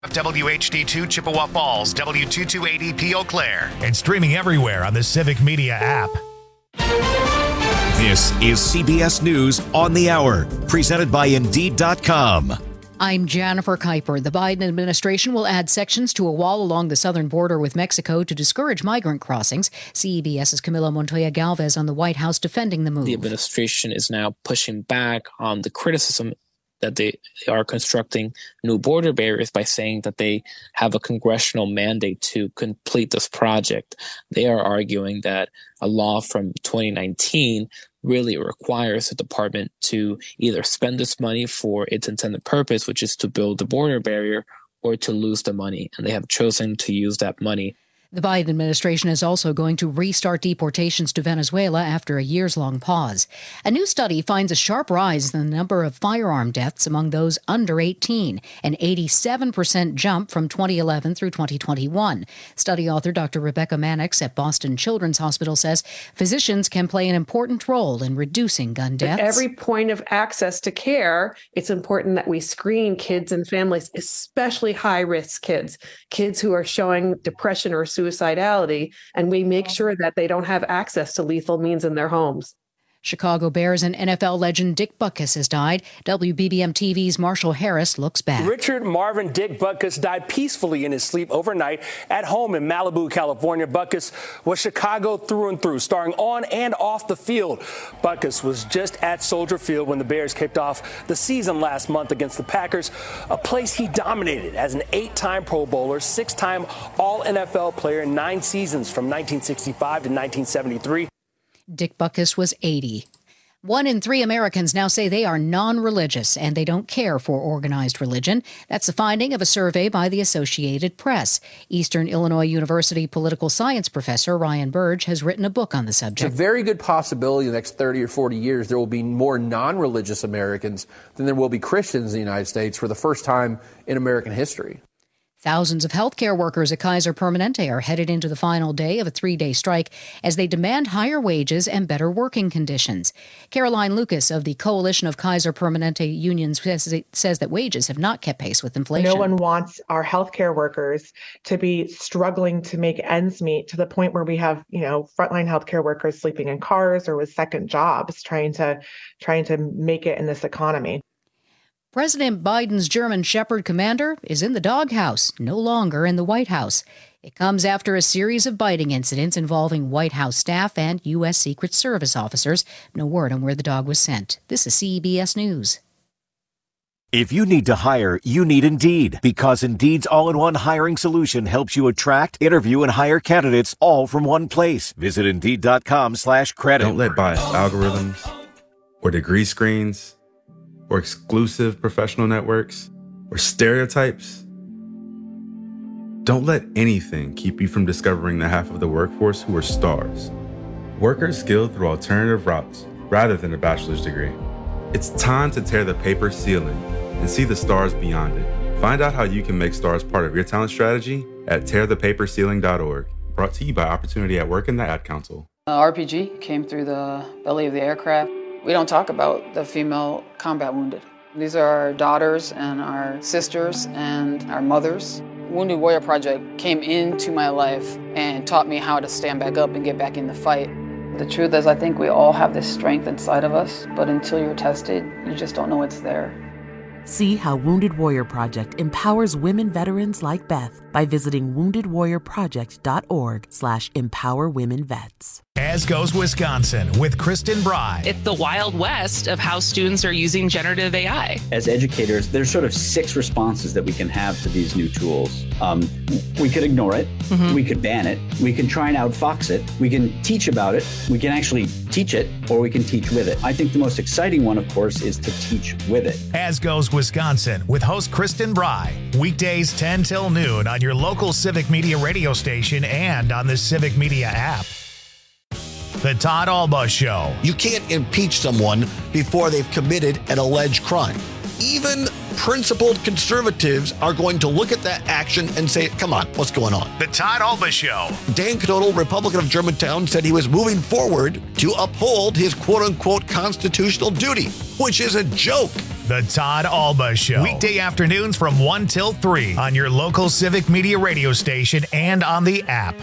WHD2 Chippewa Falls, W2280P Eau Claire, and streaming everywhere on the Civic Media app. This is CBS News on the Hour, presented by Indeed.com. I'm Jennifer Kuiper. The Biden administration will add sections to a wall along the southern border with Mexico to discourage migrant crossings. CBS's Camila Montoya Galvez on the White House defending the move. The administration is now pushing back on the criticism that they are constructing new border barriers by saying that they have a congressional mandate to complete this project. They are arguing that a law from 2019 really requires the department to either spend this money for its intended purpose, which is to build the border barrier, or to lose the money. And they have chosen to use that money. The Biden administration is also going to restart deportations to Venezuela after a years-long pause. A new study finds a sharp rise in the number of firearm deaths among those under 18, an 87% jump from 2011 through 2021. Study author Dr. Rebecca Mannix at Boston Children's Hospital says physicians can play an important role in reducing gun deaths. At every point of access to care, it's important that we screen kids and families, especially high-risk kids who are showing depression or suicidality, and we make sure that they don't have access to lethal means in their homes. Chicago Bears and NFL legend Dick Butkus has died. WBBM TV's Marshall Harris looks back. Richard Marvin Dick Butkus died peacefully in his sleep overnight at home in Malibu, California. Butkus was Chicago through and through, starring on and off the field. Butkus was just at Soldier Field when the Bears kicked off the season last month against the Packers, a place he dominated as an 8-time Pro Bowler, 6-time All-NFL player, 9 seasons from 1965 to 1973. Dick Butkus was 80. 1 in 3 Americans now say they are non-religious and they don't care for organized religion. That's the finding of a survey by the Associated Press. Eastern Illinois University political science professor Ryan Burge has written a book on the subject. It's a very good possibility in the next 30 or 40 years there will be more non-religious Americans than there will be Christians in the United States for the first time in American history. Thousands of healthcare workers at Kaiser Permanente are headed into the final day of a 3-day strike as they demand higher wages and better working conditions. Caroline Lucas of the Coalition of Kaiser Permanente Unions says that wages have not kept pace with inflation. No one wants our healthcare workers to be struggling to make ends meet to the point where we have, frontline healthcare workers sleeping in cars or with second jobs trying to make it in this economy. President Biden's German Shepherd commander is in the doghouse, no longer in the White House. It comes after a series of biting incidents involving White House staff and U.S. Secret Service officers. No word on where the dog was sent. This is CBS News. If you need to hire, you need Indeed, because Indeed's all-in-one hiring solution helps you attract, interview, and hire candidates all from one place. Visit Indeed.com/credit. Don't let biased algorithms or degree screens or exclusive professional networks, or stereotypes. Don't let anything keep you from discovering the half of the workforce who are stars. Workers skilled through alternative routes rather than a bachelor's degree. It's time to tear the paper ceiling and see the stars beyond it. Find out how you can make stars part of your talent strategy at tearthepaperceiling.org. Brought to you by Opportunity at Work and the Ad Council. RPG came through the belly of the aircraft. We don't talk about the female combat wounded. These are our daughters and our sisters and our mothers. Wounded Warrior Project came into my life and taught me how to stand back up and get back in the fight. The truth is, I think we all have this strength inside of us, but until you're tested, you just don't know it's there. See how Wounded Warrior Project empowers women veterans like Beth by visiting woundedwarriorproject.org/empowerwomenvets. As Goes Wisconsin with Kristen Bry. It's the Wild West of how students are using generative AI. As educators, there's sort of 6 responses that we can have to these new tools. We could ignore it. Mm-hmm. We could ban it. We can try and outfox it. We can teach about it. We can actually teach it, or we can teach with it. I think the most exciting one, of course, is to teach with it. As Goes Wisconsin with host Kristen Bry. Weekdays 10 till noon on your local Civic Media radio station and on the Civic Media app. The Todd Alba Show. You can't impeach someone before they've committed an alleged crime. Even principled conservatives are going to look at that action and say, come on, what's going on? The Todd Alba Show. Dan Knodel, Republican of Germantown, said he was moving forward to uphold his quote-unquote constitutional duty, which is a joke. The Todd Alba Show. Weekday afternoons from 1 till 3 on your local Civic Media radio station and on the app.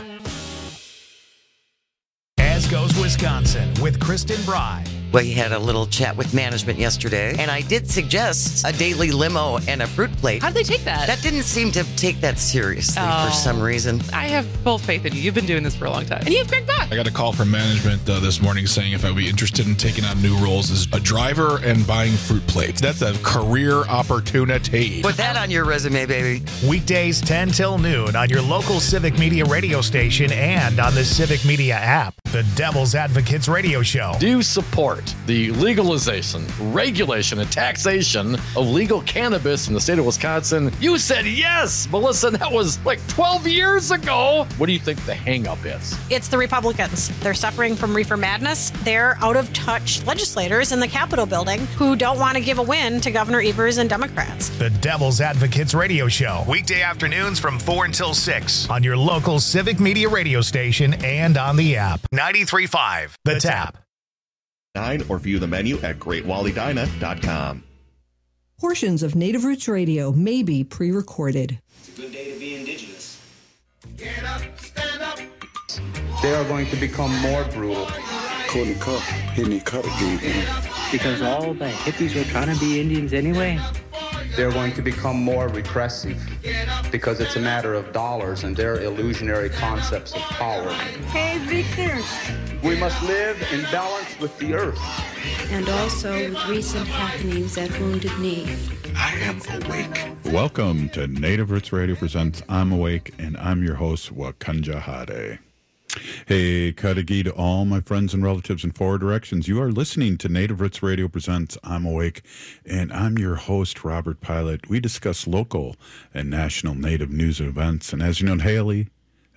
As Goes Wisconsin with Kristen Bry. We had a little chat with management yesterday, and I did suggest a daily limo and a fruit plate. How did they take that? That didn't seem to take that seriously for some reason. I have full faith in you. You've been doing this for a long time. And you have Greg Bach. I got a call from management this morning saying if I would be interested in taking on new roles as a driver and buying fruit plates. That's a career opportunity. Put that on your resume, baby. Weekdays 10 till noon on your local Civic Media radio station and on the Civic Media app. The Devil's Advocates Radio Show. Do you support the legalization, regulation, and taxation of legal cannabis in the state of Wisconsin? You said yes, Melissa. That was like 12 years ago. What do you think the hang-up is? It's the Republicans. They're suffering from reefer madness. They're out-of-touch legislators in the Capitol building who don't want to give a win to Governor Evers and Democrats. The Devil's Advocates Radio Show. Weekday afternoons from 4 until 6 on your local Civic Media radio station and on the app. 93.5 The Tap. Or view the menu at GreatWallyDina.com. Portions of Native Roots Radio may be pre-recorded. It's a good day to be indigenous. Get up, stand up. They are going to become more brutal. Couldn't cut, hitting cut again. Because all the hippies were trying to be Indians anyway. They're going to become more repressive because it's a matter of dollars and their illusionary concepts of power. Hey, Victor. We must live in balance with the earth. And also with recent happenings at Wounded Knee. I am awake. Welcome to Native Roots Radio presents I'm Awake, and I'm your host, Wakanja Hade. Hey, Kadagi to all my friends and relatives in four directions. You are listening to Native Roots Radio presents I'm Awake, and I'm your host, Robert Pilot. We discuss local and national Native news and events. And as you know, Haley,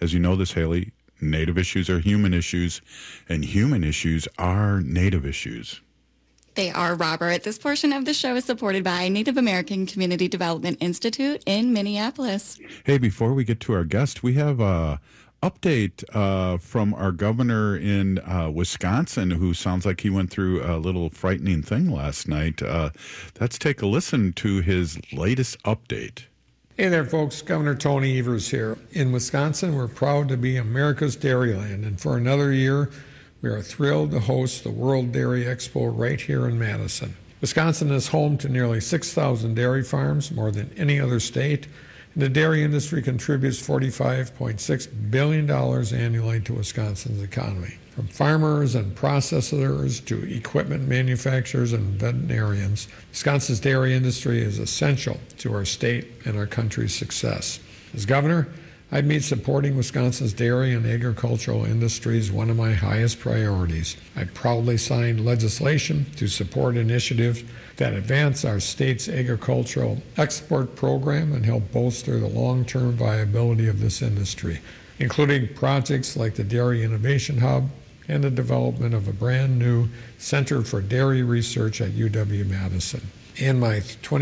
Native issues are human issues, and human issues are Native issues. They are, Robert. This portion of the show is supported by Native American Community Development Institute in Minneapolis. Hey, before we get to our guest, we have a update from our governor in Wisconsin, who sounds like he went through a little frightening thing last night. Let's take a listen to his latest update. Hey there, folks. Governor Tony Evers here. In Wisconsin, we're proud to be America's Dairyland, and for another year, we are thrilled to host the World Dairy Expo right here in Madison. Wisconsin is home to nearly 6,000 dairy farms, more than any other state. And the dairy industry contributes $45.6 billion annually to Wisconsin's economy. From farmers and processors to equipment manufacturers and veterinarians, Wisconsin's dairy industry is essential to our state and our country's success. As governor, I've made supporting Wisconsin's dairy and agricultural industries one of my highest priorities. I proudly signed legislation to support initiatives that advance our state's agricultural export program and help bolster the long-term viability of this industry, including projects like the Dairy Innovation Hub and the development of a brand new Center for Dairy Research at UW-Madison. And my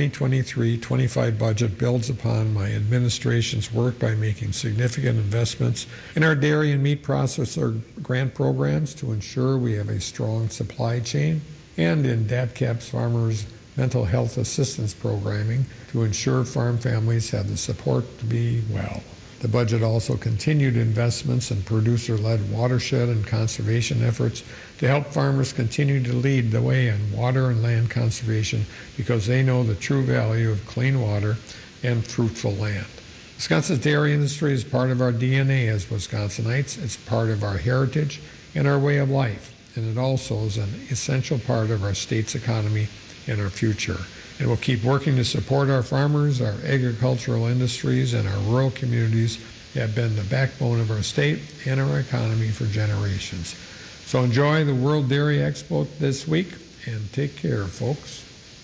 2023-25 budget builds upon my administration's work by making significant investments in our dairy and meat processor grant programs to ensure we have a strong supply chain, and in DATCAP's Farmers Mental Health Assistance Programming to ensure farm families have the support to be well. The budget also continued investments in producer-led watershed and conservation efforts to help farmers continue to lead the way in water and land conservation because they know the true value of clean water and fruitful land. Wisconsin's dairy industry is part of our DNA as Wisconsinites. It's part of our heritage and our way of life, and it also is an essential part of our state's economy and our future. And we'll keep working to support our farmers, our agricultural industries, and our rural communities that have been the backbone of our state and our economy for generations. So enjoy the World Dairy Expo this week, and take care, folks.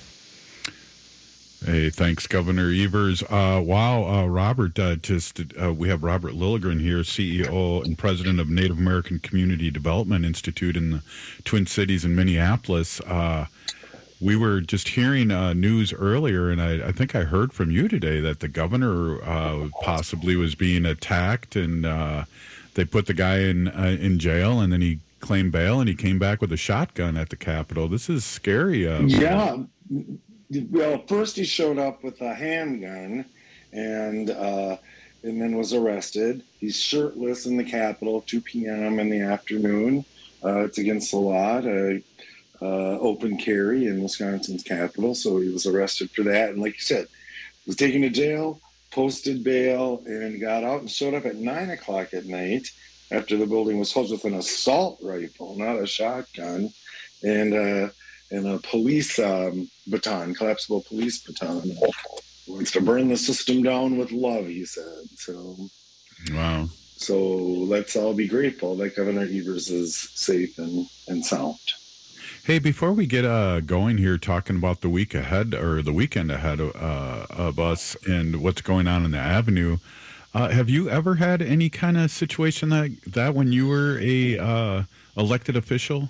Hey, thanks, Governor Evers. Robert, we have Robert Lilligren here, CEO and president of Native American Community Development Institute in the Twin Cities in Minneapolis. We were just hearing news earlier, and I think I heard from you today that the governor possibly was being attacked, and they put the guy in jail, and then he claimed bail, and he came back with a shotgun at the Capitol. This is scary. Yeah. Well, first he showed up with a handgun and then was arrested. He's shirtless in the Capitol, 2 p.m. in the afternoon. It's against the law to open carry in Wisconsin's Capitol, so he was arrested for that. And like you said, was taken to jail, posted bail, and got out and showed up at 9 o'clock at night after the building was held with an assault rifle, not a shotgun, and a police baton, collapsible police baton. Wants to burn the system down with love, he said. So, wow. So let's all be grateful that Governor Evers is safe and sound. Hey, before we get going here, talking about the week ahead or the weekend ahead of us and what's going on in the Avenue, have you ever had any kind of situation like that when you were a elected official?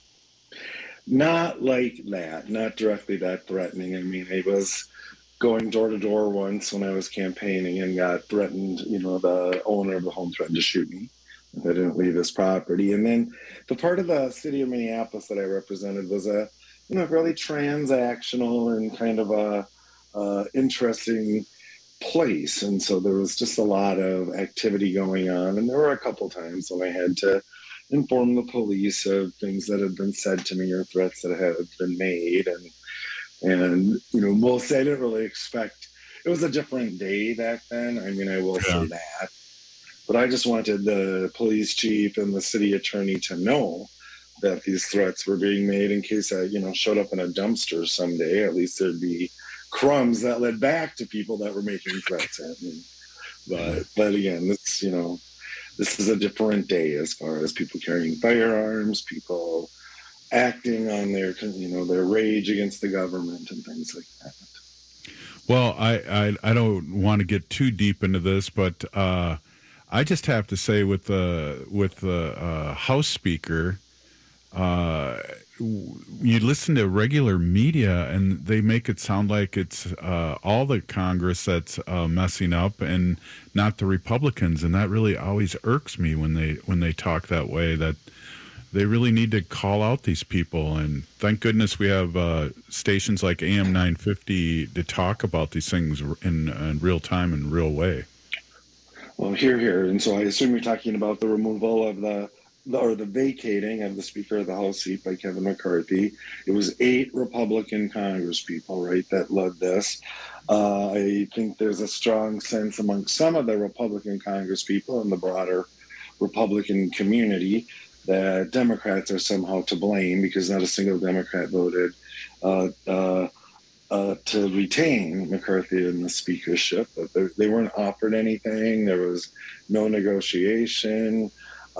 Not like that, not directly that threatening. I mean, I was going door to door once when I was campaigning and got threatened, the owner of the home threatened to shoot me if I didn't leave his property. And then the part of the city of Minneapolis that I represented was a, really transactional and kind of a interesting place. And so there was just a lot of activity going on. And there were a couple times when I had to inform the police of things that had been said to me or threats that had been made. And mostly I didn't really expect, it was a different day back then. I mean, I will say that. But I just wanted the police chief and the city attorney to know that these threats were being made in case I, showed up in a dumpster someday. At least there'd be crumbs that led back to people that were making threats at me. But again, this is a different day as far as people carrying firearms, people acting on their rage against the government and things like that. Well, I don't want to get too deep into this, but I just have to say with the House Speaker, you listen to regular media and they make it sound like it's all the Congress that's messing up and not the Republicans, and that really always irks me when they talk that way. That they really need to call out these people, and thank goodness we have stations like AM 950 to talk about these things in real time and real way. Well, here. And so I assume you're talking about the removal of the vacating of the Speaker of the House seat by Kevin McCarthy. It was 8 Republican congresspeople, right, that led this. I think there's a strong sense among some of the Republican congresspeople and the broader Republican community that Democrats are somehow to blame because not a single Democrat voted to retain McCarthy in the speakership. But they weren't offered anything. There was no negotiation.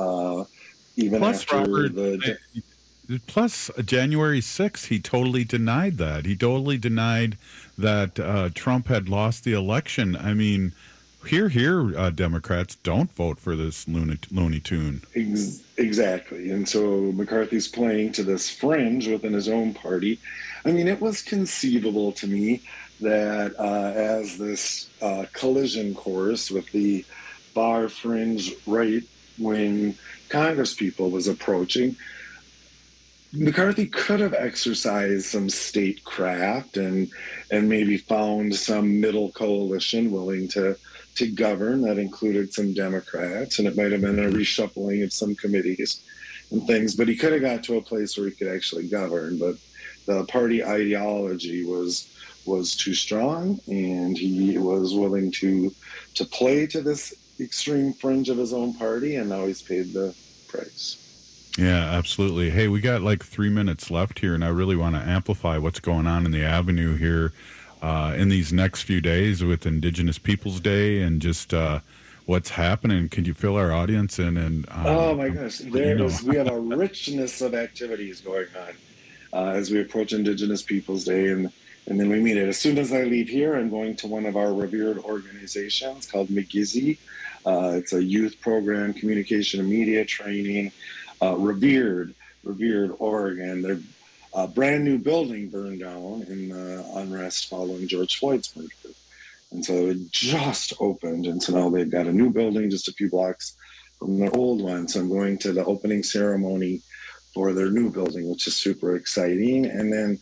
Even plus, after Robert, plus January 6th, he totally denied that. He totally denied that Trump had lost the election. I mean, here, Democrats, don't vote for this Looney Tune. Exactly. And so McCarthy's playing to this fringe within his own party. I mean, it was conceivable to me that as this collision course with the far fringe right-wing congresspeople was approaching, McCarthy could have exercised some statecraft and maybe found some middle coalition willing to govern that included some Democrats, and it might have been a reshuffling of some committees and things, but he could have got to a place where he could actually govern. But the party ideology was too strong, and he was willing to play to this extreme fringe of his own party, and now he's paid the price. Yeah, absolutely. Hey, we got like 3 minutes left here, and I really want to amplify what's going on in the Avenue here in these next few days with Indigenous Peoples Day and just what's happening. Could you fill our audience in? And oh my gosh, we have a richness of activities going on as we approach Indigenous Peoples Day, and then we meet it. As soon as I leave here, I'm going to one of our revered organizations called McGizzy. It's a youth program, communication and media training. Revered Oregon. Their brand new building burned down in unrest following George Floyd's murder. And so it just opened. And so now they've got a new building just a few blocks from their old one. So I'm going to the opening ceremony for their new building, which is super exciting. And then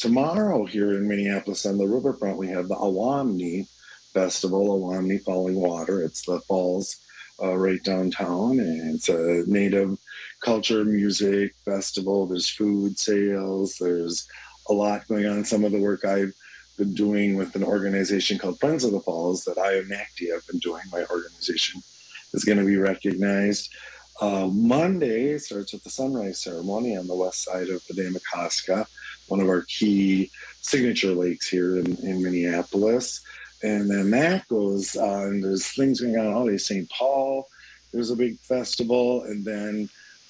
tomorrow here in Minneapolis on the riverfront, we have the Awamni Festival, Awamni Falling Water. It's the falls right downtown, and it's a native culture music festival. There's food sales. There's a lot going on. Some of the work I've been doing with an organization called Friends of the Falls that I and NACD have been doing, my organization, is going to be recognized. Monday starts with the sunrise ceremony on the west side of the Damakoska, one of our key signature lakes here in Minneapolis. And then that goes on, there's things going on all day. St. Paul, there's a big festival. And then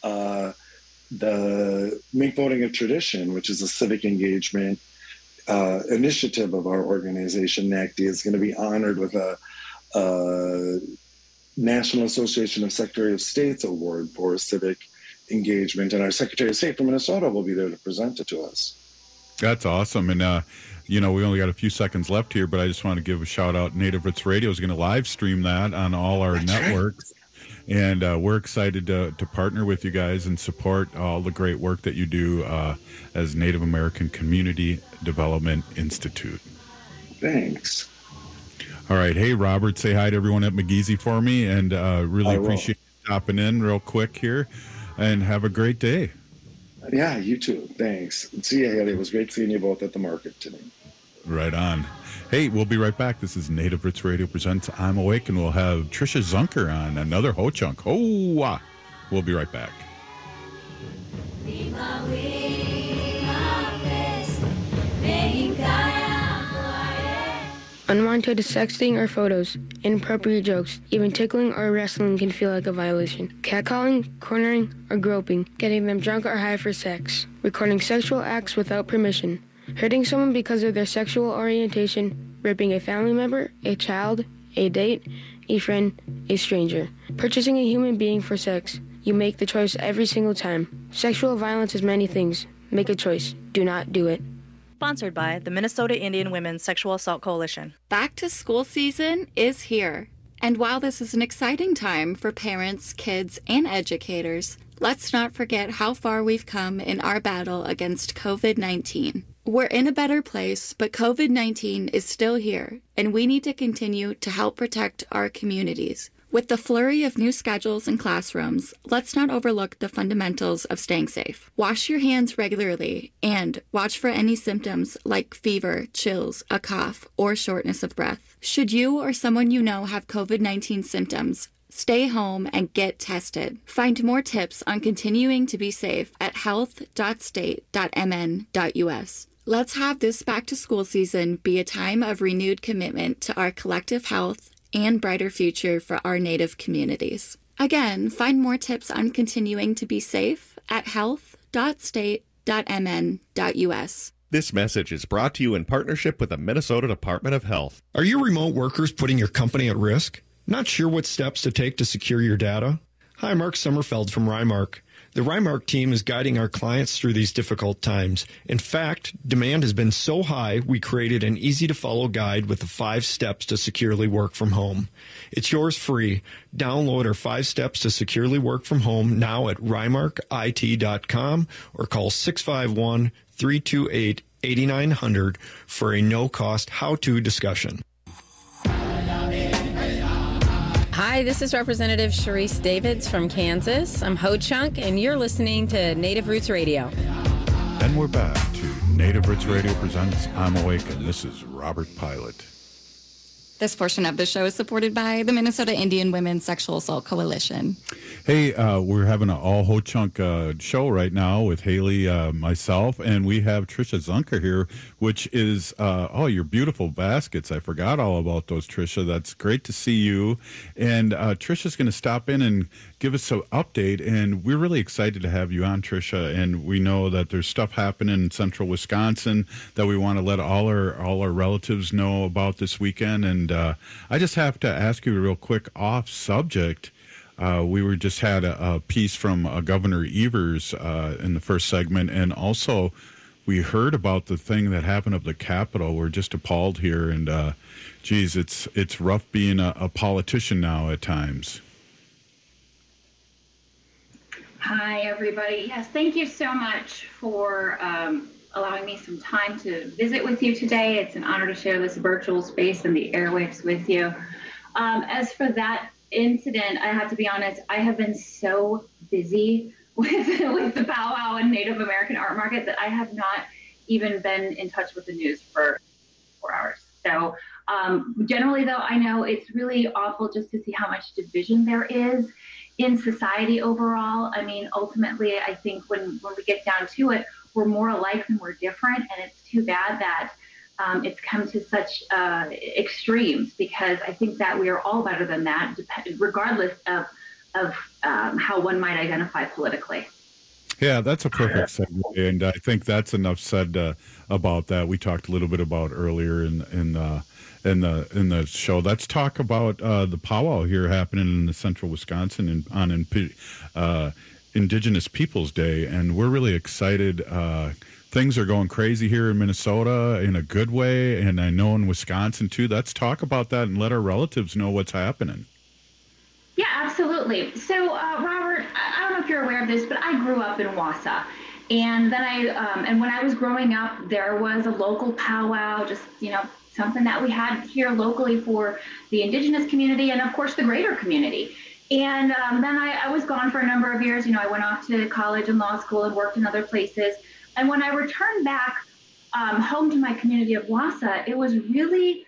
the Make Voting a Tradition, which is a civic engagement initiative of our organization, NACD, is going to be honored with a National Association of Secretary of State's award for civic engagement. And our Secretary of State from Minnesota will be there to present it to us. That's awesome. And, we only got a few seconds left here, but I just want to give a shout out. Native Roots Radio is going to live stream that on all our networks. Right. And we're excited to partner with you guys and support all the great work that you do as Native American Community Development Institute. Thanks. All right. Hey, Robert, say hi to everyone at McGeezy for me, and really appreciate you stopping in real quick here, and have a great day. Yeah, you too. Thanks. See you, Haley. It was great seeing you both at the market today. Right on. Hey, we'll be right back. This is Native Roots Radio presents I'm Awake, and we'll have Trisha Zunker on, another Ho-Chunk. We'll be right back. Unwanted sexting or photos, inappropriate jokes, even tickling or wrestling can feel like a violation. Catcalling, cornering, or groping, getting them drunk or high for sex, recording sexual acts without permission, hurting someone because of their sexual orientation, raping a family member, a child, a date, a friend, a stranger, purchasing a human being for sex. You make the choice every single time. Sexual violence is many things. Make a choice. Do not do it. Sponsored by the Minnesota Indian Women's Sexual Assault Coalition. Back to school season is here. And while this is an exciting time for parents, kids, and educators, let's not forget how far we've come in our battle against COVID-19. We're in a better place, but COVID-19 is still here, and we need to continue to help protect our communities. With the flurry of new schedules and classrooms, let's not overlook the fundamentals of staying safe. Wash your hands regularly and watch for any symptoms like fever, chills, a cough, or shortness of breath. Should you or someone you know have COVID-19 symptoms, stay home and get tested. Find more tips on continuing to be safe at health.state.mn.us. Let's have this back-to-school season be a time of renewed commitment to our collective health and brighter future for our Native communities. Again, find more tips on continuing to be safe at health.state.mn.us. This message is brought to you in partnership with the Minnesota Department of Health. Are your remote workers putting your company at risk? Not sure what steps to take to secure your data? Hi, Mark Sommerfeld from Rymark. The Rymark team is guiding our clients through these difficult times. In fact, demand has been so high, we created an easy-to-follow guide with the 5 steps to securely work from home. It's yours free. Download our 5 steps to securely work from home now at rymarkit.com or call 651-328-8900 for a no-cost how-to discussion. Hi, this is Representative Sharice Davids from Kansas. I'm Ho-Chunk, and you're listening to Native Roots Radio. And we're back to Native Roots Radio presents I'm Awake, and this is Robert Pilot. This portion of the show is supported by the Minnesota Indian Women's Sexual Assault Coalition. Hey, we're having an all Ho-Chunk show right now with Haley, myself, and we have Trisha Zunker here, which is, your beautiful baskets. I forgot all about those, Trisha. That's great to see you. And Trisha's going to stop in and give us an update, and we're really excited to have you on, Trisha. And we know that there's stuff happening in central Wisconsin that we want to let all our relatives know about this weekend. And I just have to ask you real quick off subject. We were just had a piece from Governor Evers in the first segment, and also we heard about the thing that happened at the Capitol. We're just appalled here, and it's rough being a politician now at times. Hi, everybody. Yes, thank you so much for allowing me some time to visit with you today. It's an honor to share this virtual space and the airwaves with you. As for that incident, I have to be honest, I have been so busy with the powwow and Native American art market that I have not even been in touch with the news for 4 hours. So generally, though, I know it's really awful just to see how much division there is in society overall. I mean, ultimately, I think when we get down to it, we're more alike than we're different. And it's too bad that it's come to such extremes, because I think that we are all better than that, regardless of how one might identify politically. Yeah, that's a perfect segue, and I think that's enough said about that. We talked a little bit about earlier in the show. Let's talk about the powwow here happening in the central Wisconsin on Indigenous Peoples Day, and we're really excited. Things are going crazy here in Minnesota in a good way, and I know in Wisconsin too. Let's talk about that and let our relatives know what's happening. Yeah, absolutely. So, Robert, I don't know if you're aware of this, but I grew up in Wausau. And then and when I was growing up, there was a local powwow, just, something that we had here locally for the Indigenous community and, of course, the greater community. And then I was gone for a number of years. I went off to college and law school and worked in other places. And when I returned back home to my community of Wausau, it was really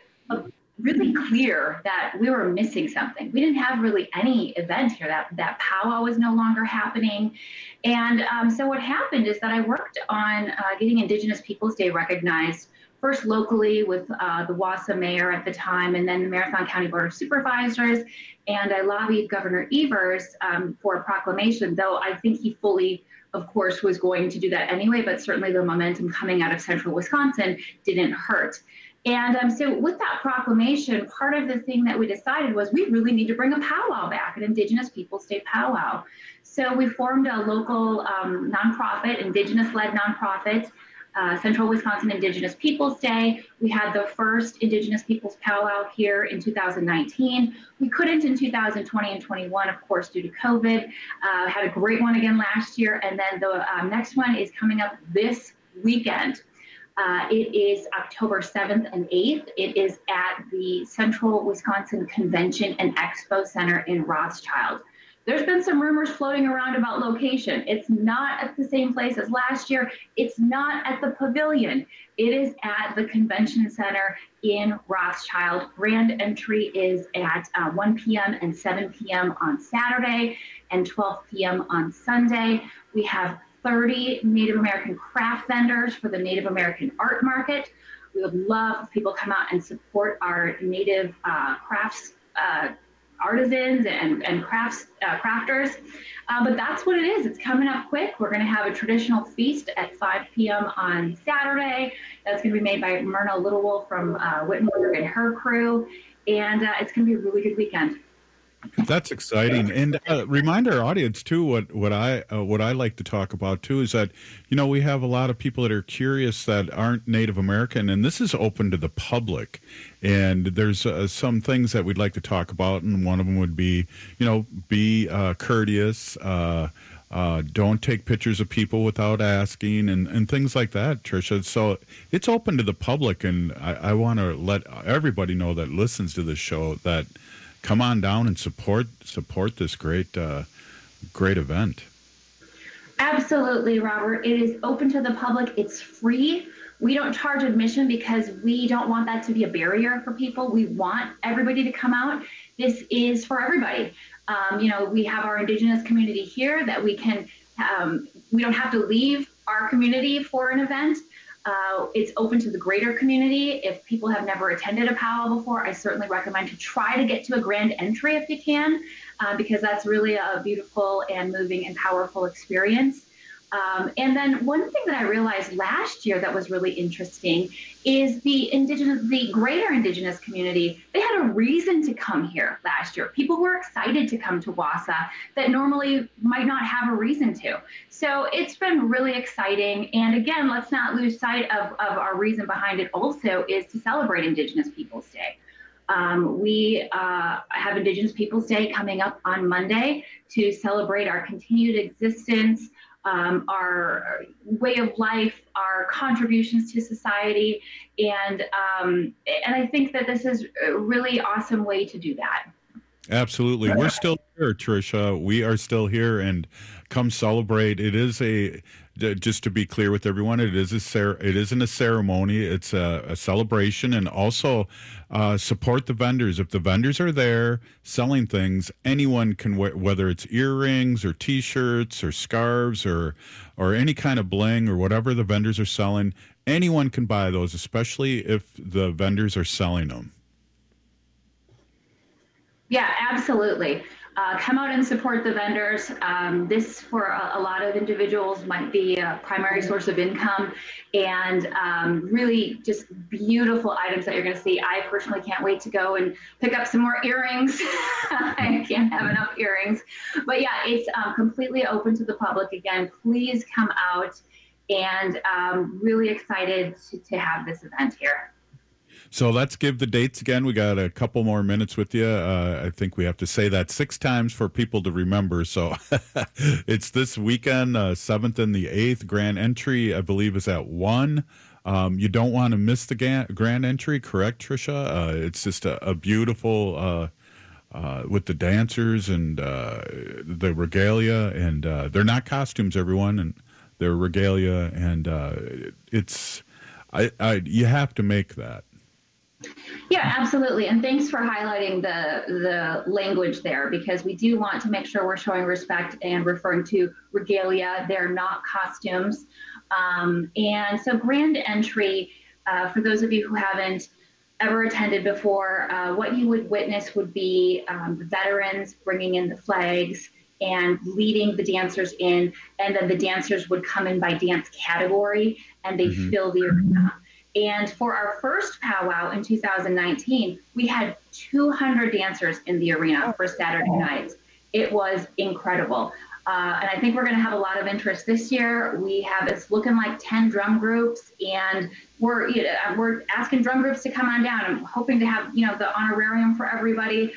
clear that we were missing something. We didn't have really any event here. That powwow was no longer happening. And so what happened is that I worked on getting Indigenous Peoples Day recognized, first locally with the Wausau mayor at the time, and then the Marathon County Board of Supervisors. And I lobbied Governor Evers for a proclamation, though I think he fully, of course, was going to do that anyway, but certainly the momentum coming out of central Wisconsin didn't hurt. And so with that proclamation, part of the thing that we decided was we really need to bring a powwow back, an Indigenous Peoples Day powwow. So we formed a local nonprofit, Indigenous-led nonprofit, Central Wisconsin Indigenous Peoples Day. We had the first Indigenous Peoples powwow here in 2019. We couldn't in 2020 and 21, of course, due to COVID. Had a great one again last year. And then the next one is coming up this weekend. It is October 7th and 8th. It is at the Central Wisconsin Convention and Expo Center in Rothschild. There's been some rumors floating around about location. It's not at the same place as last year. It's not at the pavilion. It is at the Convention Center in Rothschild. Grand entry is at 1 p.m. and 7 p.m. on Saturday and 12 p.m. on Sunday. We have 30 Native American craft vendors for the Native American art market. We would love if people come out and support our Native crafts artisans and crafters. But that's what it is. It's coming up quick. We're going to have a traditional feast at 5 p.m. on Saturday. That's going to be made by Myrna Littlewolf from Wittenberg and her crew. And it's going to be a really good weekend. That's exciting, and remind our audience too. What I like to talk about too is that we have a lot of people that are curious that aren't Native American, and this is open to the public. And there's some things that we'd like to talk about, and one of them would be be courteous. Don't take pictures of people without asking, and things like that, Tricia. So it's open to the public, and I want to let everybody know that listens to this show that. Come on down and support this great event. Absolutely, Robert. It is open to the public. It's free. We don't charge admission because we don't want that to be a barrier for people. We want everybody to come out. This is for everybody. We have our Indigenous community here that we can. We don't have to leave our community for an event. It's open to the greater community. If people have never attended a powwow before, I certainly recommend to try to get to a grand entry if you can, because that's really a beautiful and moving and powerful experience. And then one thing that I realized last year that was really interesting is the greater Indigenous community, they had a reason to come here last year. People were excited to come to Wausau that normally might not have a reason to. So it's been really exciting. And again, let's not lose sight of our reason behind it also is to celebrate Indigenous Peoples Day. We have Indigenous Peoples Day coming up on Monday to celebrate our continued existence, our way of life, our contributions to society, and I think that this is a really awesome way to do that. Absolutely. We're still here, Tricia. We are still here, and come celebrate. It is just to be clear with everyone, it isn't a ceremony. It's a celebration, and also support the vendors. If the vendors are there selling things, anyone can wear, whether it's earrings or T-shirts or scarves or any kind of bling or whatever the vendors are selling. Anyone can buy those, especially if the vendors are selling them. Yeah, absolutely. Come out and support the vendors. This, for a lot of individuals, might be a primary source of income, and really just beautiful items that you're going to see. I personally can't wait to go and pick up some more earrings. I can't have enough earrings. But yeah, it's completely open to the public. Again, please come out, and really excited to have this event here. So let's give the dates again. We got a couple more minutes with you. I think we have to say that 6 times for people to remember. So it's this weekend, 7th and the 8th. Grand entry, I believe, is at 1. You don't want to miss the grand entry, correct, Tricia? It's just a beautiful, with the dancers and the regalia. And they're not costumes, everyone, and they're regalia. And you have to make that. Yeah, absolutely. And thanks for highlighting the language there, because we do want to make sure we're showing respect and referring to regalia. They're not costumes. And so grand entry, for those of you who haven't ever attended before, what you would witness would be the veterans bringing in the flags and leading the dancers in, and then the dancers would come in by dance category, and they fill the arena. And for our first powwow in 2019, we had 200 dancers in the arena for Saturday nights. It was incredible. And I think we're going to have a lot of interest this year. It's looking like 10 drum groups, and we're asking drum groups to come on down. I'm hoping to have, the honorarium for everybody.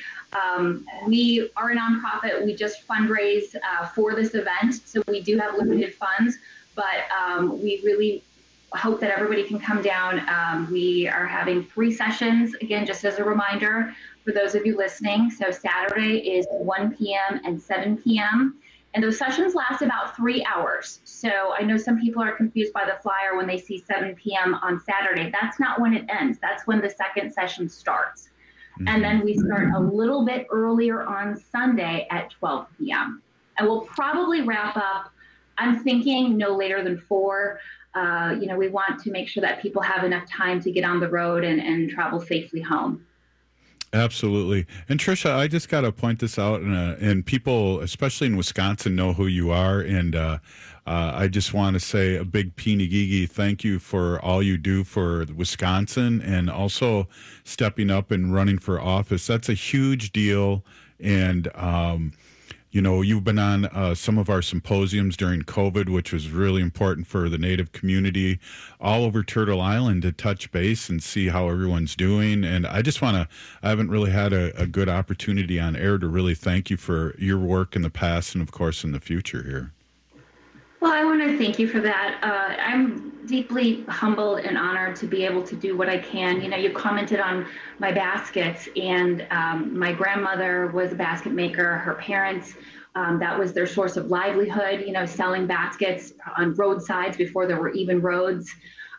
We are a nonprofit. We just fundraise for this event, so we do have limited funds, but we really hope that everybody can come down. We are having 3 sessions, again, just as a reminder for those of you listening. So Saturday is 1 p.m. and 7 p.m. And those sessions last about 3 hours. So I know some people are confused by the flyer when they see 7 p.m. on Saturday. That's not when it ends. That's when the second session starts. And then we start a little bit earlier on Sunday at 12 p.m. And we'll probably wrap up, I'm thinking, no later than 4. We want to make sure that people have enough time to get on the road and travel safely home. Absolutely. And Tricia, I just got to point this out, and people, especially in Wisconsin, know who you are. And I just want to say a big Pinigigi thank you for all you do for Wisconsin, and also stepping up and running for office. That's a huge deal. And, you've been on some of our symposiums during COVID, which was really important for the Native community all over Turtle Island to touch base and see how everyone's doing. And I haven't really had a good opportunity on air to really thank you for your work in the past and, of course, in the future here. Well, I want to thank you for that. I'm deeply humbled and honored to be able to do what I can. You commented on my baskets, and my grandmother was a basket maker. Her parents, that was their source of livelihood, selling baskets on roadsides before there were even roads.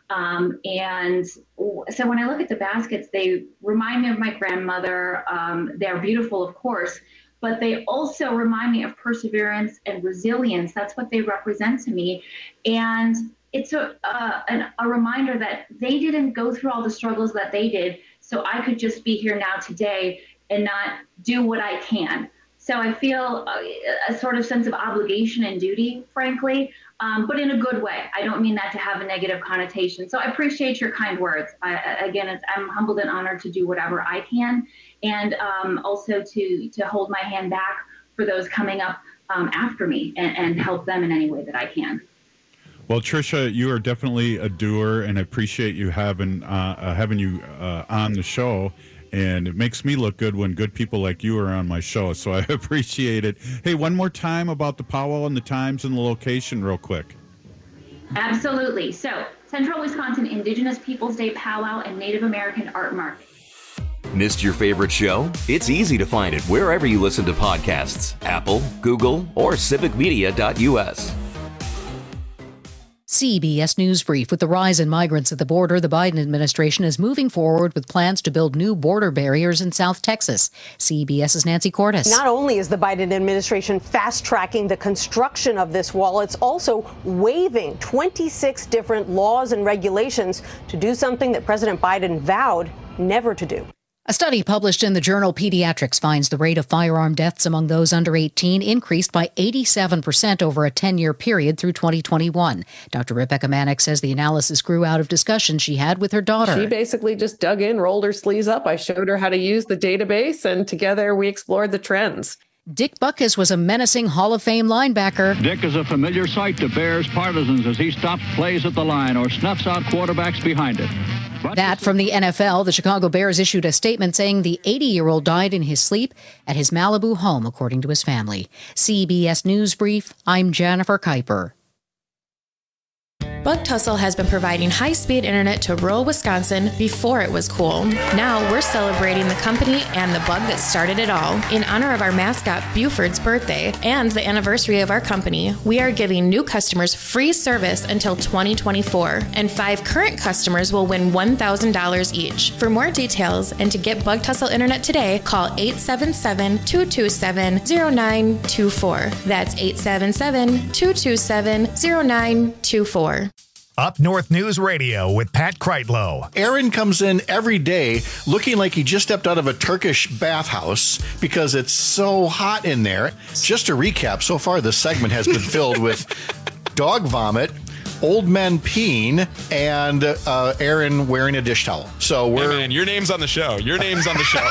And so when I look at the baskets, they remind me of my grandmother. They're beautiful, of course, but they also remind me of perseverance and resilience. That's what they represent to me. And it's a reminder that they didn't go through all the struggles that they did, so I could just be here now today and not do what I can. So I feel a sort of sense of obligation and duty, frankly, but in a good way. I don't mean that to have a negative connotation. So I appreciate your kind words. I'm humbled and honored to do whatever I can, and also to hold my hand back for those coming up after me and help them in any way that I can. Well, Tricia, you are definitely a doer, and I appreciate you having you on the show. And it makes me look good when good people like you are on my show, so I appreciate it. Hey, one more time about the powwow and the times and the location real quick. Absolutely. So, Central Wisconsin Indigenous Peoples Day Powwow and Native American Art Market. Missed your favorite show? It's easy to find it wherever you listen to podcasts. Apple, Google, or civicmedia.us. CBS News Brief. With the rise in migrants at the border, the Biden administration is moving forward with plans to build new border barriers in South Texas. CBS's Nancy Cordes. Not only is the Biden administration fast-tracking the construction of this wall, it's also waiving 26 different laws and regulations to do something that President Biden vowed never to do. A study published in the journal Pediatrics finds the rate of firearm deaths among those under 18 increased by 87% over a 10-year period through 2021. Dr. Rebecca Manick says the analysis grew out of discussions she had with her daughter. She basically just dug in, rolled her sleeves up. I showed her how to use the database, and together we explored the trends. Dick Butkus was a menacing Hall of Fame linebacker. Dick is a familiar sight to Bears partisans as he stops plays at the line or snuffs out quarterbacks behind it. That from the NFL, the Chicago Bears issued a statement saying the 80-year-old died in his sleep at his Malibu home, according to his family. CBS News Brief, I'm Jennifer Kuiper. Bug Tussle has been providing high-speed internet to rural Wisconsin before it was cool. Now we're celebrating the company and the bug that started it all. In honor of our mascot Buford's birthday and the anniversary of our company, we are giving new customers free service until 2024, and 5 current customers will win $1,000 each. For more details and to get Bug Tussle internet today, call 877-227-0924. That's 877-227-0924. Up North News Radio with Pat Kreitlow. Aaron comes in every day looking like he just stepped out of a Turkish bathhouse because it's so hot in there. Just to recap, so far this segment has been filled with dog vomit, old men peeing, and Aaron wearing a dish towel. So we're... Hey man, your name's on the show. Your name's on the show.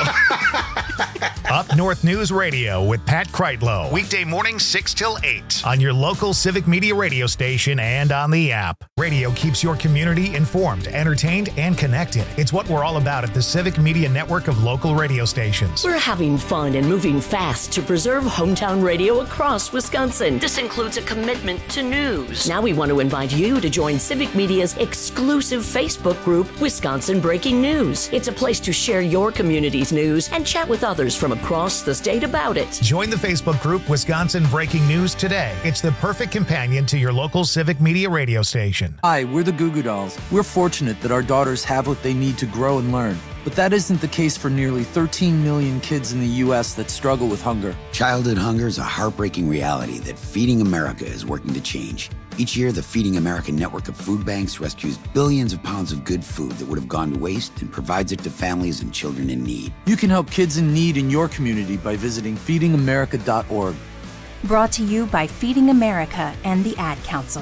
Up North News Radio with Pat Kreitlow. Weekday mornings 6 till 8 on your local Civic Media radio station and on the app. Radio keeps your community informed, entertained, and connected. It's what we're all about at the Civic Media network of local radio stations. We're having fun and moving fast to preserve hometown radio across Wisconsin. This includes a commitment to news. Now we want to invite you to join Civic Media's exclusive Facebook group, Wisconsin Breaking News. It's a place to share your community's news and chat with others from across the state about it. Join the Facebook group Wisconsin Breaking News today. It's the perfect companion to your local Civic Media radio station. Hi, we're the Goo Goo Dolls. We're fortunate that our daughters have what they need to grow and learn. But that isn't the case for nearly 13 million kids in the U.S. that struggle with hunger. Childhood hunger is a heartbreaking reality that Feeding America is working to change. Each year, the Feeding America network of food banks rescues billions of pounds of good food that would have gone to waste and provides it to families and children in need. You can help kids in need in your community by visiting feedingamerica.org. Brought to you by Feeding America and the Ad Council.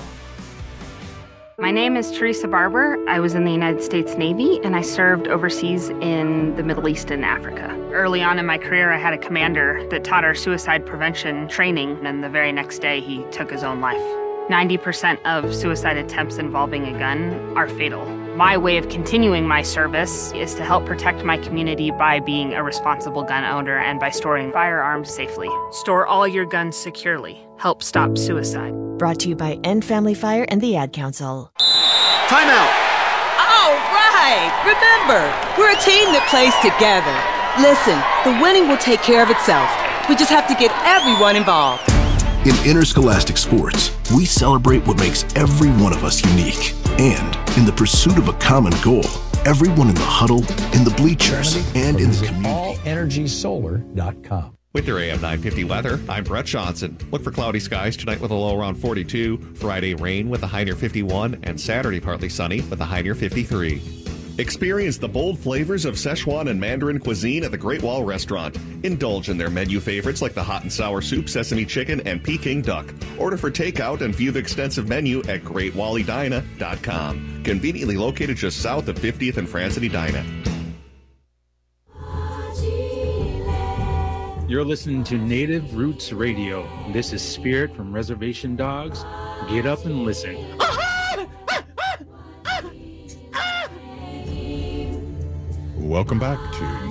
My name is Teresa Barber. I was in the United States Navy, and I served overseas in the Middle East and Africa. Early on in my career, I had a commander that taught our suicide prevention training, and the very next day, he took his own life. 90% of suicide attempts involving a gun are fatal. My way of continuing my service is to help protect my community by being a responsible gun owner and by storing firearms safely. Store all your guns securely. Help stop suicide. Brought to you by End Family Fire and the Ad Council. Time out! All right! Remember, we're a team that plays together. Listen, the winning will take care of itself. We just have to get everyone involved. In interscholastic sports, we celebrate what makes every one of us unique. And in the pursuit of a common goal, everyone in the huddle, in the bleachers, and in the community. AllEnergySolar.com. With your AM 950 weather, I'm Brett Johnson. Look for cloudy skies tonight with a low around 42. Friday, rain with a high near 51. And Saturday, partly sunny with a high near 53. Experience the bold flavors of Szechuan and Mandarin cuisine at the Great Wall Restaurant. Indulge in their menu favorites like the hot and sour soup, sesame chicken, and Peking duck. Order for takeout and view the extensive menu at GreatWallyDina.com. Conveniently located just south of 50th and France and Edina. You're listening to Native Roots Radio. This is Spirit from Reservation Dogs. Get up and listen. Welcome back to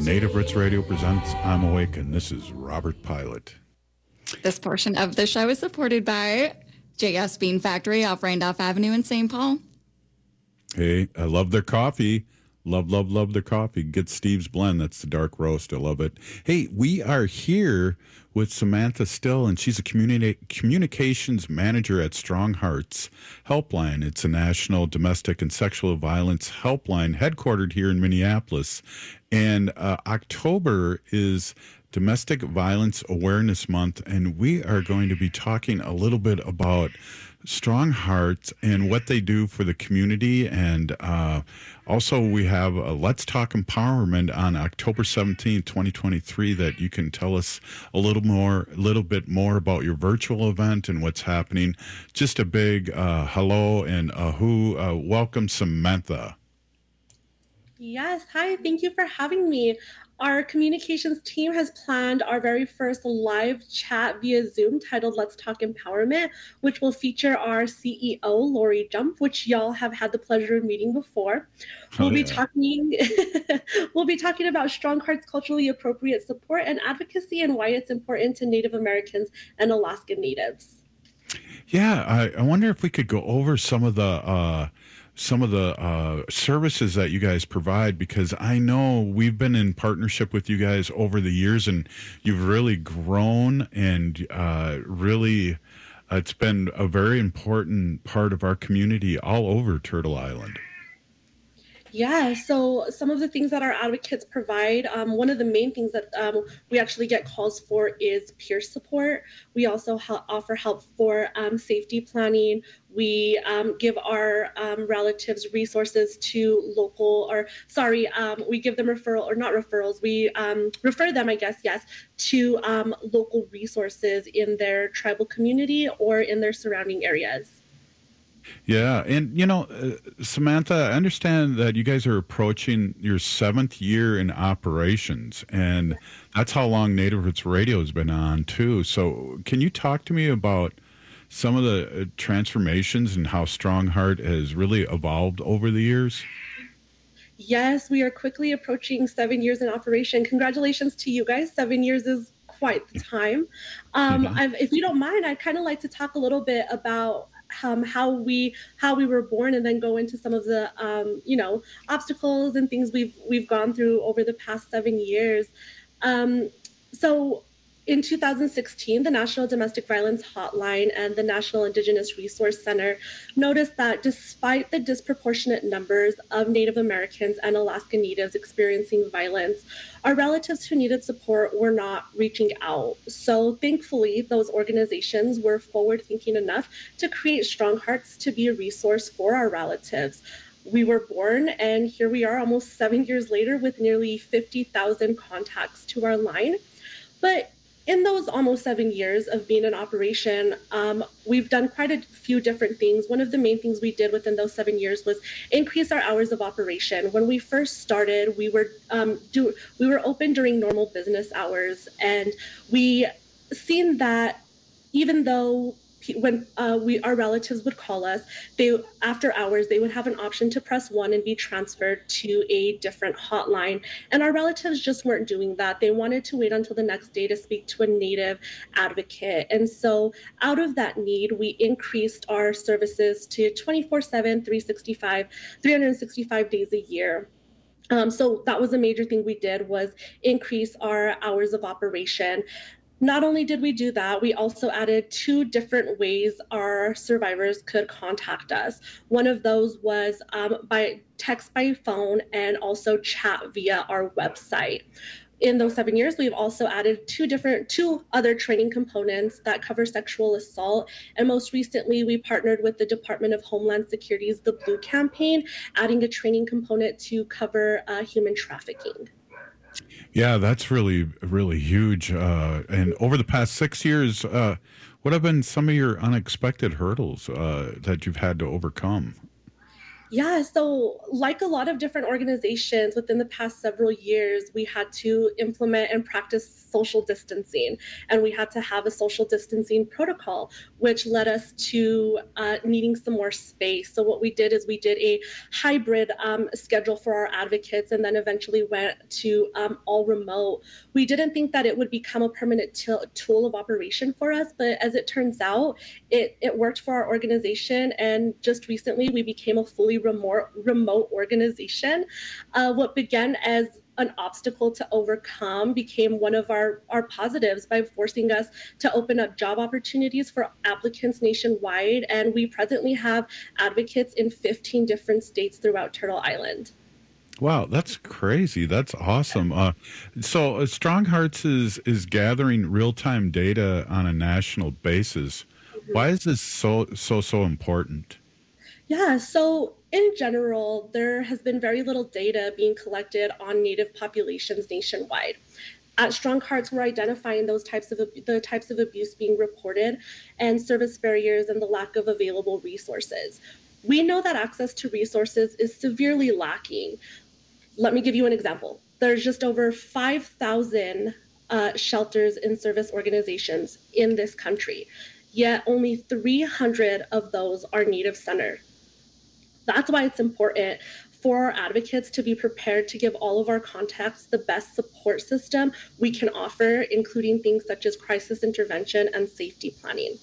Native Roots Radio presents I'm Awake, and this is Robert Pilot. This portion of the show is supported by JS Bean Factory off Randolph Avenue in St. Paul. Hey, I love their coffee. Love their coffee. Get Steve's Blend. That's the dark roast. I love it. Hey, we are here with Samantha Still, and she's a communications manager at Strong Hearts Helpline. It's a national domestic and sexual violence helpline headquartered here in Minneapolis. And October is Domestic Violence Awareness Month, and we are going to be talking a little bit about Strong Hearts and what they do for the community. And also we have Let's Talk Empowerment on October 17th, 2023, that you can tell us a little bit more about your virtual event and what's happening. Just a big hello and welcome, Samantha. Yes, hi, thank you for having me. Our communications team has planned our very first live chat via Zoom titled Let's Talk Empowerment, which will feature our CEO, Lori Jump, which y'all have had the pleasure of meeting before. We'll be talking about Strong Hearts culturally appropriate support and advocacy and why it's important to Native Americans and Alaska Natives. Yeah, I wonder if we could go over some of the services that you guys provide, because I know we've been in partnership with you guys over the years, and you've really grown, and really it's been a very important part of our community all over Turtle Island. Yeah, so some of the things that our advocates provide, one of the main things that we actually get calls for is peer support. We also offer help for safety planning. We give our relatives resources to we give them we refer them, I guess, yes, to local resources in their tribal community or in their surrounding areas. Yeah. And, Samantha, I understand that you guys are approaching your 7th year in operations, and that's how long Native Roots Radio has been on, too. So can you talk to me about some of the transformations and how Strong Heart has really evolved over the years? Yes, we are quickly approaching 7 years in operation. Congratulations to you guys. 7 years is quite the time. If you don't mind, I'd kind of like to talk a little bit about how we were born, and then go into some of the obstacles and things we've gone through over the past 7 years. So in 2016, the National Domestic Violence Hotline and the National Indigenous Resource Center noticed that despite the disproportionate numbers of Native Americans and Alaska Natives experiencing violence, our relatives who needed support were not reaching out. So thankfully, those organizations were forward-thinking enough to create Strong Hearts to be a resource for our relatives. We were born, and here we are almost 7 years later with nearly 50,000 contacts to our line. But in those almost 7 years of being in operation, we've done quite a few different things. One of the main things we did within those 7 years was increase our hours of operation. When we first started, we were open during normal business hours, and we seen that even though when our relatives would call us, after hours, they would have an option to press 1 and be transferred to a different hotline. And our relatives just weren't doing that. They wanted to wait until the next day to speak to a Native advocate. And so out of that need, we increased our services to 24/7, 365 days a year. So that was a major thing we did, was increase our hours of operation. Not only did we do that, we also added 2 different ways our survivors could contact us. One of those was by text by phone, and also chat via our website. In those 7 years, we've also added 2 other training components that cover sexual assault. And most recently, we partnered with the Department of Homeland Security's The Blue Campaign, adding a training component to cover human trafficking. Yeah, that's really, really huge. And over the past 6 years, what have been some of your unexpected hurdles that you've had to overcome? Yeah, so like a lot of different organizations within the past several years, we had to implement and practice social distancing, and we had to have a social distancing protocol, which led us to needing some more space. So what we did is we did a hybrid schedule for our advocates, and then eventually went to all remote. We didn't think that it would become a permanent tool of operation for us, but as it turns out, it worked for our organization, and just recently we became a fully remote organization. What began as an obstacle to overcome became one of our positives by forcing us to open up job opportunities for applicants nationwide. And we presently have advocates in 15 different states throughout Turtle Island. Wow, that's crazy. That's awesome. So Strong Hearts is gathering real-time data on a national basis. Mm-hmm. Why is this so important? Yeah, so in general, there has been very little data being collected on Native populations nationwide. At Strong Hearts, we're identifying the types of abuse being reported and service barriers and the lack of available resources. We know that access to resources is severely lacking. Let me give you an example. There's just over 5,000 shelters and service organizations in this country, yet only 300 of those are Native-centered. That's why it's important for our advocates to be prepared to give all of our contacts the best support system we can offer, including things such as crisis intervention and safety planning.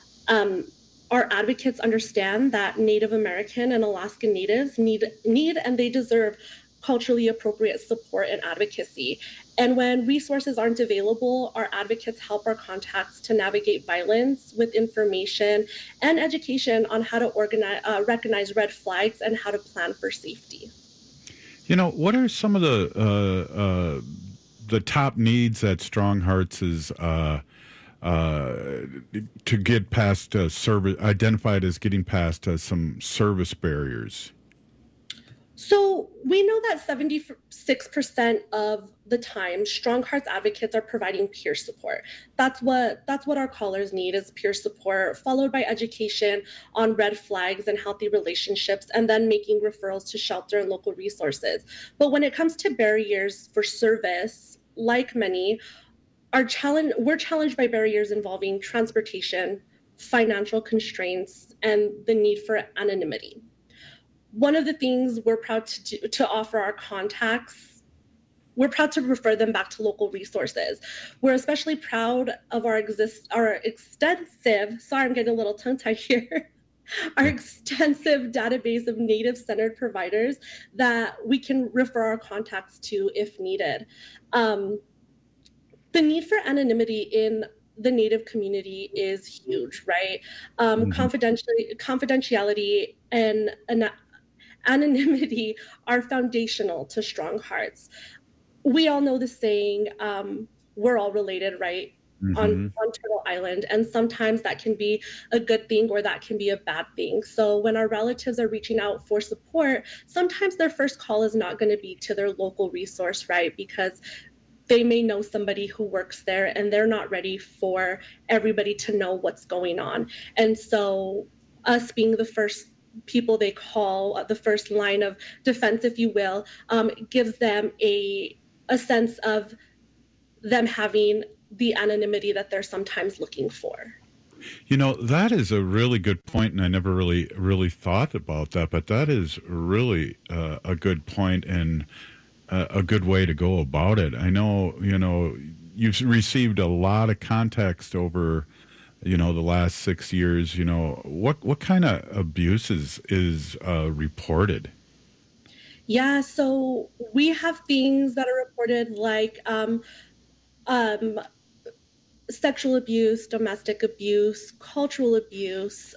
Our advocates understand that Native American and Alaskan Natives need and they deserve culturally appropriate support and advocacy. And when resources aren't available, our advocates help our contacts to navigate violence with information and education on how to recognize red flags and how to plan for safety. You know, what are some of the top needs that Strong Hearts is to get past service, identified as getting past some service barriers? So we know that 76% of the time, Strong Hearts advocates are providing peer support. That's what our callers need, is peer support, followed by education on red flags and healthy relationships, and then making referrals to shelter and local resources. But when it comes to barriers for service, like many, we're challenged by barriers involving transportation, financial constraints, and the need for anonymity. One of the things we're proud to offer our contacts, we're proud to refer them back to local resources. We're especially proud of our extensive, sorry, I'm getting a little tongue-tied here, our extensive database of Native-centered providers that we can refer our contacts to if needed. The need for anonymity in the Native community is huge, right? Confidentiality and anonymity are foundational to Strong Hearts. We all know the saying, we're all related, right? Mm-hmm. on Turtle Island. And sometimes that can be a good thing or that can be a bad thing. So when our relatives are reaching out for support, sometimes their first call is not going to be to their local resource, right? Because they may know somebody who works there and they're not ready for everybody to know what's going on. And so us being the first people they call, the first line of defense, if you will, gives them a sense of them having the anonymity that they're sometimes looking for. You know, that is a really good point, and I never really thought about that, but that is really a good point and a good way to go about it. I know, you know, you've received a lot of context over, you know, the last 6 years. You know, what kind of abuses is reported? Yeah, so we have things that are reported like sexual abuse, domestic abuse, cultural abuse.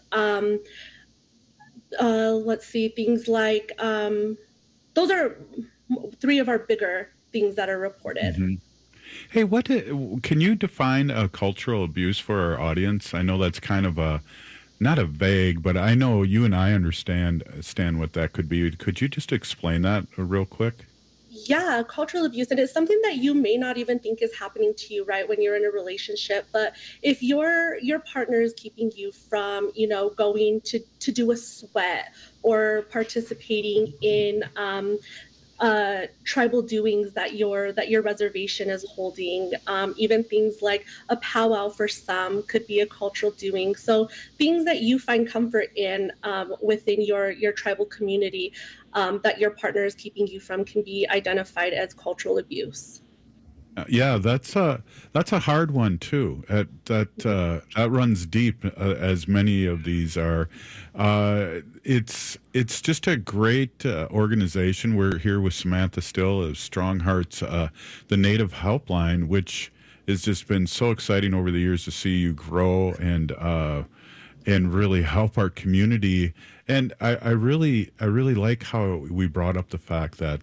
Let's see, things like those are three of our bigger things that are reported. Mm-hmm. Hey, can you define cultural abuse for our audience? I know that's kind of not a vague, but I know you and I understand what that could be. Could you just explain that real quick? Yeah, cultural abuse. And it's something that you may not even think is happening to you, right, when you're in a relationship. But if your partner is keeping you from, going to do a sweat or participating in tribal doings that your reservation is holding, even things like a powwow for some could be a cultural doing. So things that you find comfort in within your tribal community that your partner is keeping you from can be identified as cultural abuse. Yeah, that's a hard one too. That runs deep, as many of these are. It's just a great organization. We're here with Samantha Still of Strong Hearts, the Native Helpline, which has just been so exciting over the years to see you grow and really help our community. And I really like how we brought up the fact that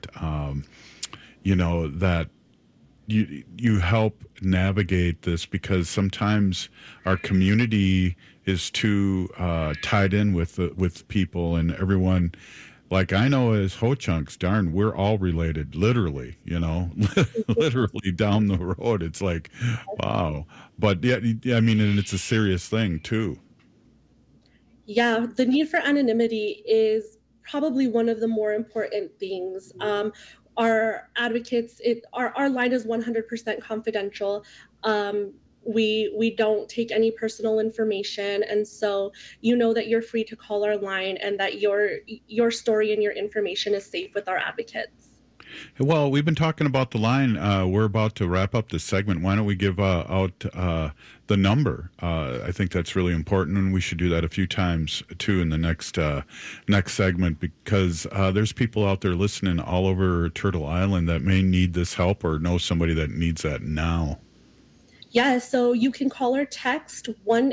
that you help navigate this, because sometimes our community is too tied in with people and everyone. Like I know as Ho-Chunks, darn, we're all related, literally, literally down the road. It's like, wow. But yeah, I mean, and it's a serious thing too. Yeah, the need for anonymity is probably one of the more important things. Our advocates, our line is 100% confidential. We don't take any personal information, and so that you're free to call our line and that your story and your information is safe with our advocates. Well, we've been talking about the line. We're about to wrap up this segment. Why don't we give out the number? I think that's really important, and we should do that a few times too in the next segment, because there's people out there listening all over Turtle Island that may need this help or know somebody that needs that now. Yeah, so you can call or text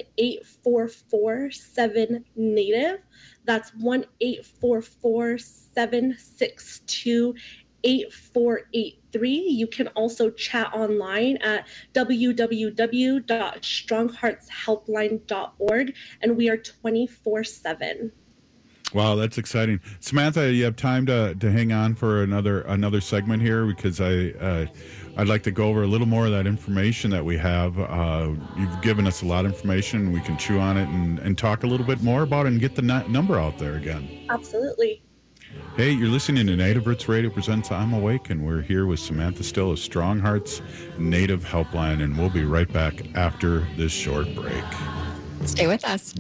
1-844-7-NATIVE. That's 1-844-762-8483. You can also chat online at www.strongheartshelpline.org, and we are 24/7. Wow, that's exciting. Samantha, you have time to hang on for another segment here, because I'd like to go over a little more of that information that we have. You've given us a lot of information. We can chew on it and talk a little bit more about it and get the number out there again. Absolutely. Hey, you're listening to Native Roots Radio presents I'm Awake, and we're here with Samantha Still of Strong Hearts Native Helpline, and we'll be right back after this short break. Stay with us.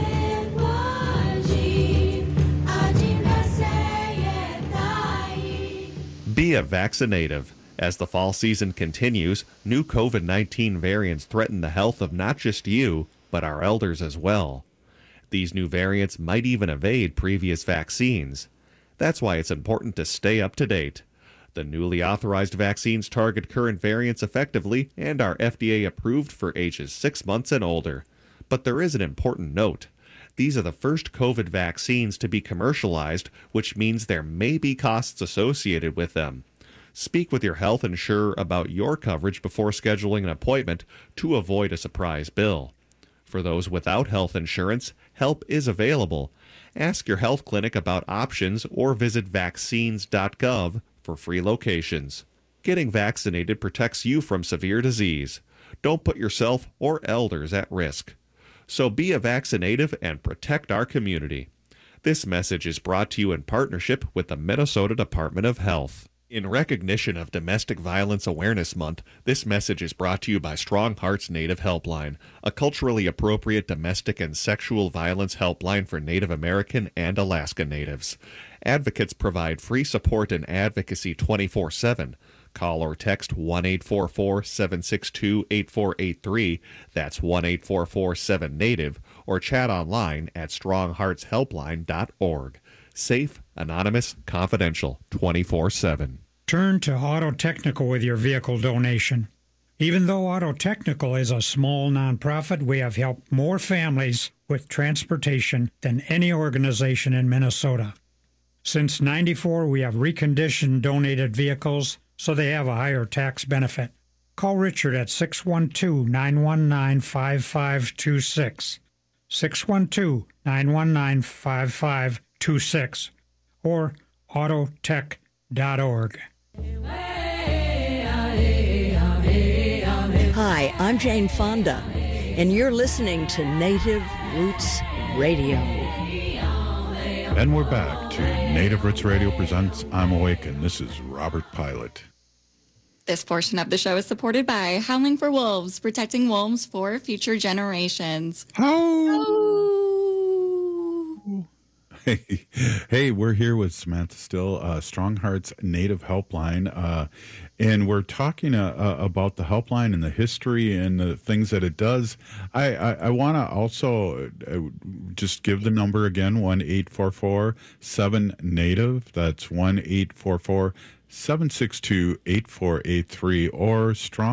Be a vaccinative. As the fall season continues, new COVID-19 variants threaten the health of not just you, but our elders as well. These new variants might even evade previous vaccines. That's why it's important to stay up to date. The newly authorized vaccines target current variants effectively and are FDA approved for ages 6 months and older. But there is an important note. These are the first COVID vaccines to be commercialized, which means there may be costs associated with them. Speak with your health insurer about your coverage before scheduling an appointment to avoid a surprise bill. For those without health insurance, help is available. Ask your health clinic about options or visit vaccines.gov for free locations. Getting vaccinated protects you from severe disease. Don't put yourself or elders at risk. So be a vaccinative and protect our community. This message is brought to you in partnership with the Minnesota Department of Health. In recognition of Domestic Violence Awareness Month, this message is brought to you by Strong Hearts Native Helpline, a culturally appropriate domestic and sexual violence helpline for Native American and Alaska Natives. Advocates provide free support and advocacy 24/7. Call or text 1-844-762-8483, that's 1-844-7-NATIVE, or chat online at strongheartshelpline.org. Safe, anonymous, confidential, 24/7. Turn to Auto Technical with your vehicle donation. Even though Auto Technical is a small nonprofit, we have helped more families with transportation than any organization in Minnesota. Since '94, we have reconditioned donated vehicles so they have a higher tax benefit. Call Richard at 612-919-5526, 612-919-5526, or autotech.org. Hi, I'm Jane Fonda, and you're listening to Native Roots Radio. And we're back to Native Roots Radio presents I'm Awake, and this is Robert Pilot. This portion of the show is supported by Howling for Wolves, protecting wolves for future generations. Hey, we're here with Samantha Still, Strong Hearts Native Helpline, and we're talking about the helpline and the history and the things that it does. I want to also just give the number again, 1-844-7-NATIVE. That's 1-844-762-8483, or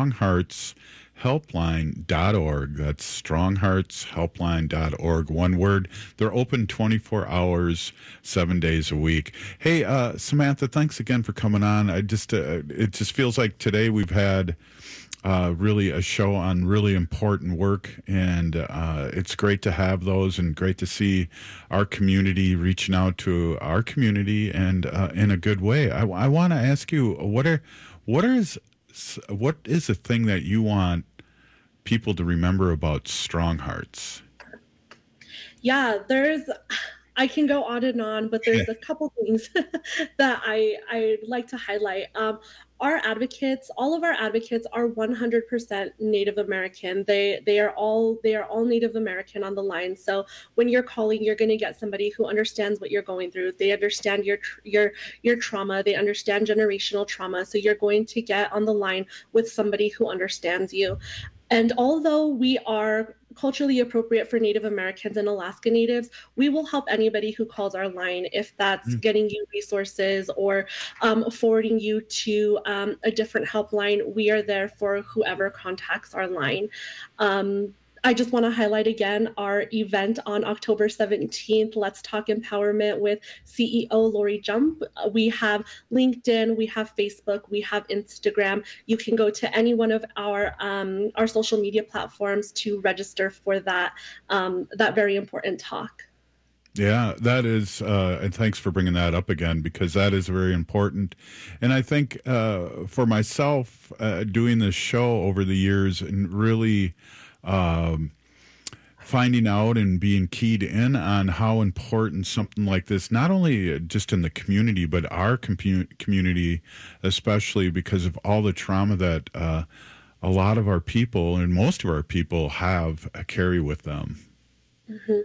strongheartshelpline.org. That's strongheartshelpline.org. One word. They're open 24 hours, 7 days a week. Hey, Samantha, thanks again for coming on. It just feels like today we've had really a show on really important work, and it's great to have those, and great to see our community reaching out to our community, and in a good way. I want to ask you, what is the thing that you want people to remember about Strong Hearts? Yeah, I can go on and on, but there's a couple things that I'd like to highlight. Our advocates, all of our advocates are 100% Native American. They are all Native American on the line. So when you're calling, you're going to get somebody who understands what you're going through. They understand your trauma. They understand generational trauma. So you're going to get on the line with somebody who understands you. And although we are culturally appropriate for Native Americans and Alaska Natives, we will help anybody who calls our line, if that's getting you resources or forwarding you to a different helpline. We are there for whoever contacts our line. I just want to highlight again our event on October 17th, Let's Talk Empowerment with CEO Lori Jump. We have LinkedIn, we have Facebook, we have Instagram. You can go to any one of our social media platforms to register for that very important talk. Yeah, that is, and thanks for bringing that up again, because that is very important. And I think for myself, doing this show over the years and really finding out and being keyed in on how important something like this, not only just in the community, but our community, especially because of all the trauma that a lot of our people and most of our people carry with them. Mm-hmm.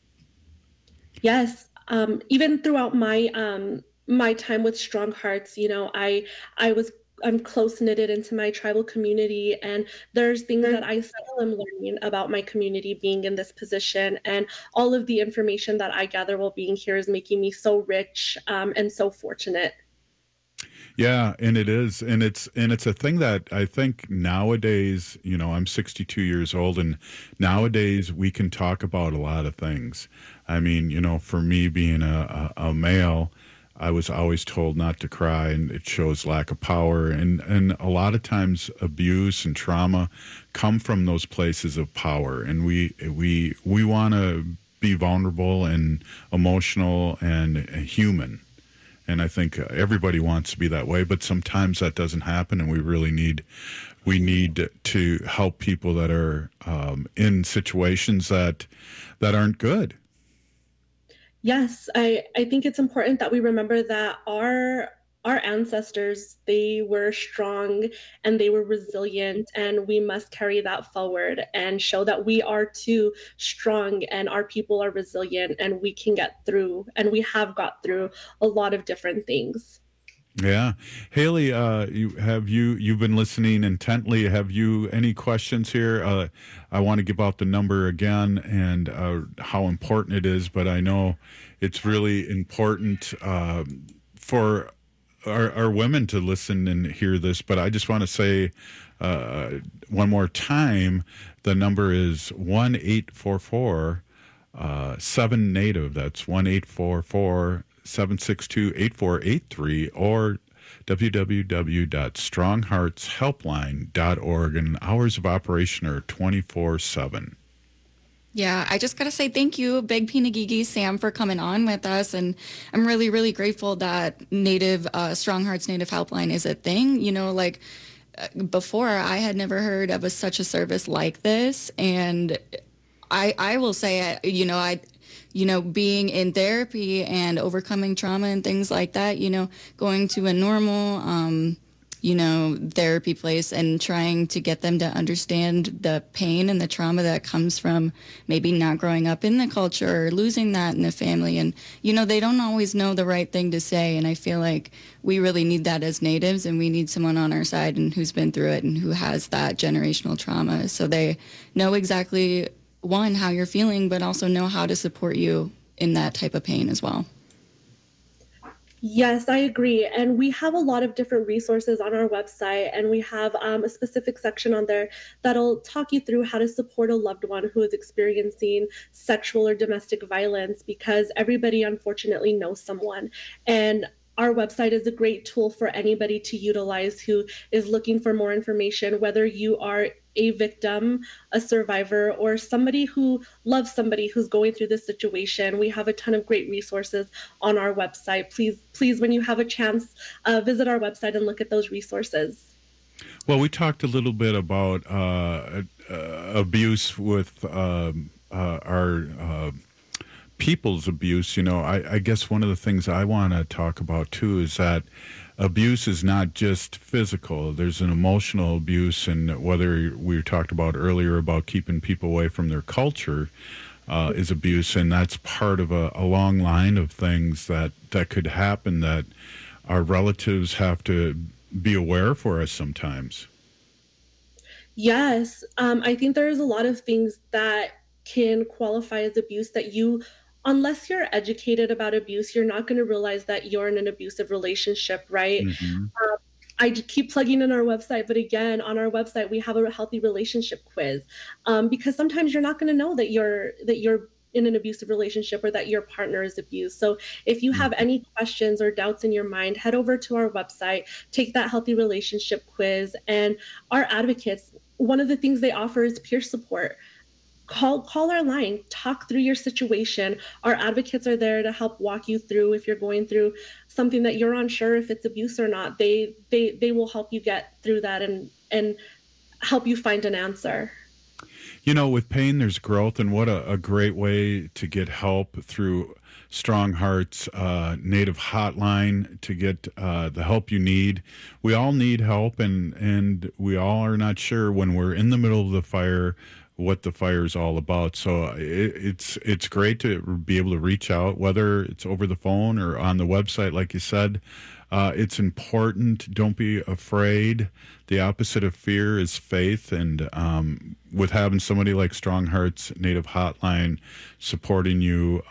Yes. Even throughout my time with Strong Hearts, I'm close knitted into my tribal community, and there's things that I still am learning about my community being in this position, and all of the information that I gather while being here is making me so rich and so fortunate. Yeah, and it is, and it's a thing that I think nowadays, I'm 62 years old, and nowadays we can talk about a lot of things. I mean, for me being a male, I was always told not to cry, and it shows lack of power. And a lot of times abuse and trauma come from those places of power. And we want to be vulnerable and emotional and human. And I think everybody wants to be that way, but sometimes that doesn't happen, and we really need to help people that are in situations that aren't good. Yes, I think it's important that we remember that our ancestors, they were strong and they were resilient, and we must carry that forward and show that we are too strong and our people are resilient, and we can get through, and we have got through a lot of different things. Yeah. Haley, you've been listening intently. Have you any questions here? I want to give out the number again and how important it is, but I know it's really important for our women to listen and hear this, but I just want to say one more time, the number is 1-844-7-NATIVE. That's 1-844-762-8483, or www.strongheartshelpline.org, and hours of operation are 24/7. Yeah, I just got to say thank you, Big Pinagigi Sam, for coming on with us. And I'm really, really grateful that Strong Hearts Native Helpline is a thing. You know, like before, I had never heard of such a service like this. And I will say, being in therapy and overcoming trauma and things like that, going to a normal, therapy place and trying to get them to understand the pain and the trauma that comes from maybe not growing up in the culture or losing that in the family. And, they don't always know the right thing to say. And I feel like we really need that as Natives, and we need someone on our side and who's been through it and who has that generational trauma. So they know exactly, one, how you're feeling, but also know how to support you in that type of pain as well. Yes, I agree. And we have a lot of different resources on our website, and we have a specific section on there that'll talk you through how to support a loved one who is experiencing sexual or domestic violence, because everybody unfortunately knows someone. And our website is a great tool for anybody to utilize who is looking for more information, whether you are a victim, a survivor, or somebody who loves somebody who's going through this situation. We have a ton of great resources on our website. Please, when you have a chance, visit our website and look at those resources. Well, we talked a little bit about abuse with our people's abuse. I guess one of the things I want to talk about too is that abuse is not just physical. There's an emotional abuse, and whether we talked about earlier about keeping people away from their culture is abuse, and that's part of a long line of things that could happen that our relatives have to be aware for us sometimes. Yes, I think there's a lot of things that can qualify as abuse that unless you're educated about abuse, you're not going to realize that you're in an abusive relationship, right? Mm-hmm. I keep plugging in our website, but again, on our website, we have a healthy relationship quiz, because sometimes you're not going to know that you're in an abusive relationship or that your partner is abused. So if you have any questions or doubts in your mind, head over to our website, take that healthy relationship quiz, and our advocates, one of the things they offer is peer support. Call our line, talk through your situation. Our advocates are there to help walk you through if you're going through something that you're unsure if it's abuse or not. They will help you get through that and help you find an answer. With pain, there's growth, and what a great way to get help through Strong Hearts Native Hotline to get the help you need. We all need help, and we all are not sure when we're in the middle of the fire what the fire is all about. So it's great to be able to reach out, whether it's over the phone or on the website, like you said. It's important. Don't be afraid. The opposite of fear is faith. And with having somebody like Strong Hearts Native Hotline supporting you,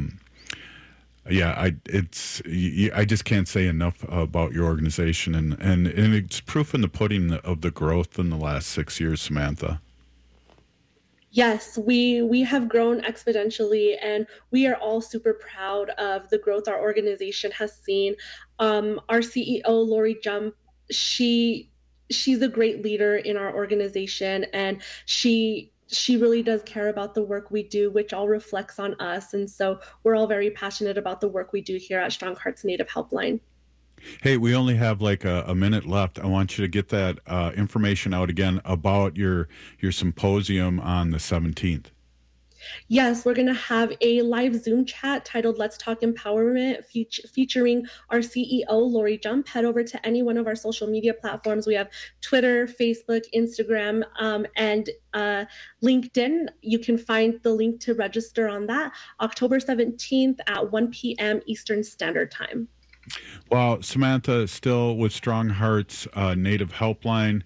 I just can't say enough about your organization. And it's proof in the pudding of the growth in the last 6 years, Samantha. Yes, we have grown exponentially, and we are all super proud of the growth our organization has seen. Our CEO, Lori Jump, she's a great leader in our organization, and she really does care about the work we do, which all reflects on us. And so we're all very passionate about the work we do here at Strong Hearts Native Helpline. Hey, we only have like a minute left. I want you to get that information out again about your symposium on the 17th. Yes, we're going to have a live Zoom chat titled Let's Talk Empowerment, featuring our CEO, Lori Jump. Head over to any one of our social media platforms. We have Twitter, Facebook, Instagram, and LinkedIn. You can find the link to register on that, October 17th at 1 p.m. Eastern Standard Time. Well, Samantha, still with Strong Hearts Native Helpline,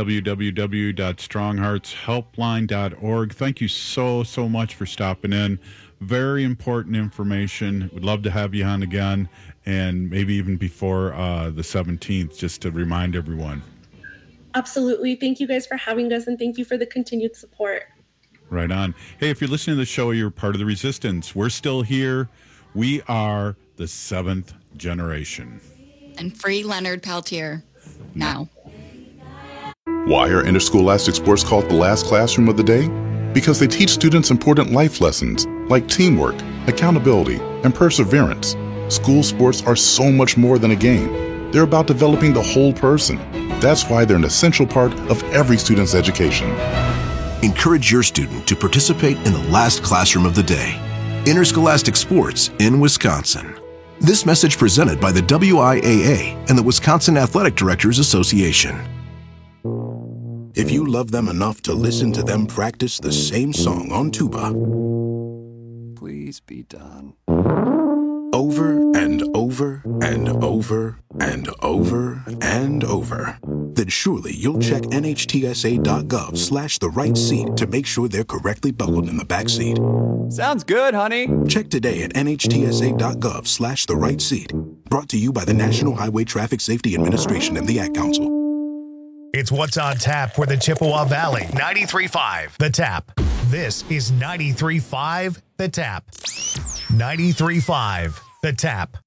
www.strongheartshelpline.org. Thank you so much for stopping in. Very important information. We'd love to have you on again, and maybe even before the 17th, just to remind everyone. Absolutely. Thank you guys for having us, and thank you for the continued support. Right on. Hey, if you're listening to the show, you're part of the resistance. We're still here. We are the seventh generation. And free Leonard Peltier now. Why are interscholastic sports called the last classroom of the day? because they teach students important life lessons like teamwork, accountability, and perseverance. School sports are so much more than a game. They're about developing the whole person. That's why they're an essential part of every student's education. Encourage your student to participate in the last classroom of the day. Interscholastic Sports in Wisconsin. This message presented by the WIAA and the Wisconsin Athletic Directors Association. If you love them enough to listen to them practice the same song on tuba, please be done. Over and over and over and over and over, then surely you'll check nhtsa.gov/the right seat to make sure they're correctly buckled in the back seat. Sounds good, honey. Check today at nhtsa.gov/the right seat. Brought to you by the National Highway Traffic Safety Administration and the Ad Council. It's What's on Tap for the Chippewa Valley. 93.5 The Tap. This is 93.5 The Tap. 93.5 The Tap.